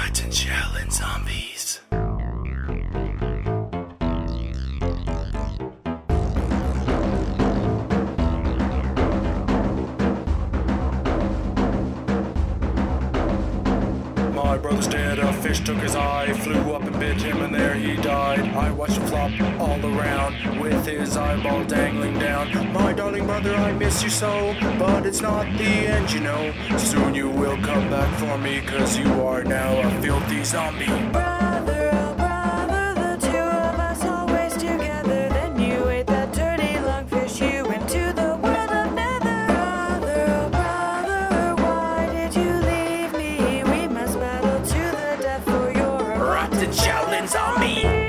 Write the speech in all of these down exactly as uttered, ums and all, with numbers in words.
Rotten Shaolin Zombies. My brother's dead, a fish took his eye, flew up and bit him and there he died. I watched him flop all around, with his eyeball dangling down. My darling brother, I miss you so, but it's not the end, you know. Soon you will come back for me, cause you are now a filthy zombie. Brother, oh brother, the two of us always together. Then you ate that dirty lungfish, you went to the world of nether. Brother, oh brother, why did you leave me? We must battle to the death for your Rotten Shaolin Zombie.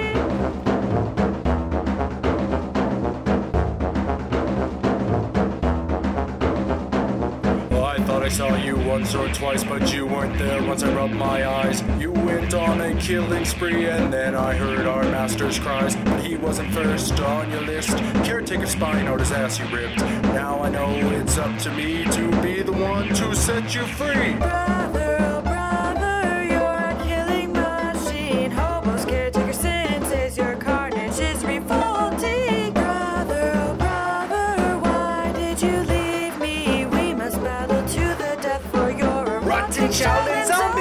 I saw you once or twice, but you weren't there once I rubbed my eyes. You went on a killing spree, and then I heard our master's cries. But he wasn't first on your list. Caretaker spine out his ass you ripped. Now I know it's up to me to be the one to set you free. Brother, oh brother, you're a killing machine. Hobo's caretaker sin says your carnage is revolting. Brother, oh brother, why did you leave me? We must battle to the death for your Rotten Shaolin Zombie.